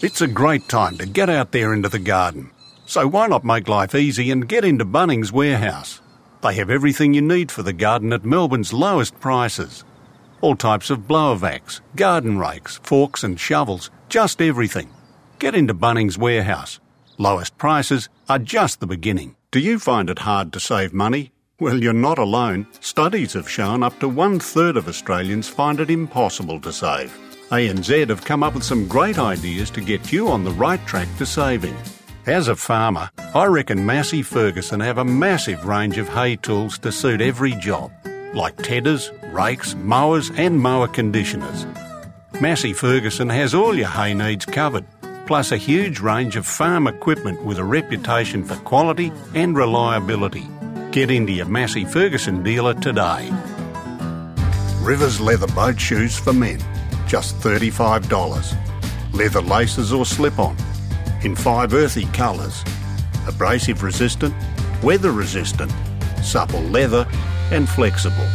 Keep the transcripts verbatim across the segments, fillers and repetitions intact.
It's a great time to get out there into the garden. So why not make life easy and get into Bunnings Warehouse? They have everything you need for the garden at Melbourne's lowest prices. All types of blower vacs, garden rakes, forks and shovels, just everything. Get into Bunnings Warehouse. Lowest prices are just the beginning. Do you find it hard to save money? Well, you're not alone. Studies have shown up to one third of Australians find it impossible to save. A N Z have come up with some great ideas to get you on the right track to saving. As a farmer, I reckon Massey Ferguson have a massive range of hay tools to suit every job, like tedders, rakes, mowers and mower conditioners. Massey Ferguson has all your hay needs covered, plus a huge range of farm equipment with a reputation for quality and reliability. Get into your Massey Ferguson dealer today. Rivers leather boat shoes for men, just thirty-five dollars. Leather laces or slip-on, in five earthy colours. Abrasive resistant, weather resistant, supple leather and flexible.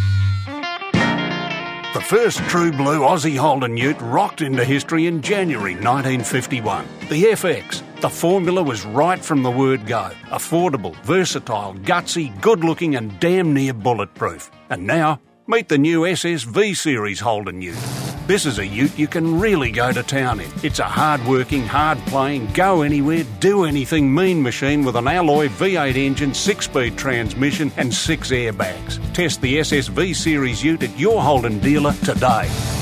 The first true blue Aussie Holden ute rocked into history in January nineteen fifty-one. The F X. The formula was right from the word go. Affordable, versatile, gutsy, good-looking and damn near bulletproof. And now, meet the new S S V Series Holden ute. This is a ute you can really go to town in. It's a hard-working, hard-playing, go-anywhere, do-anything mean machine with an alloy V eight engine, six-speed transmission and six airbags. Test the S S V Series ute at your Holden dealer today.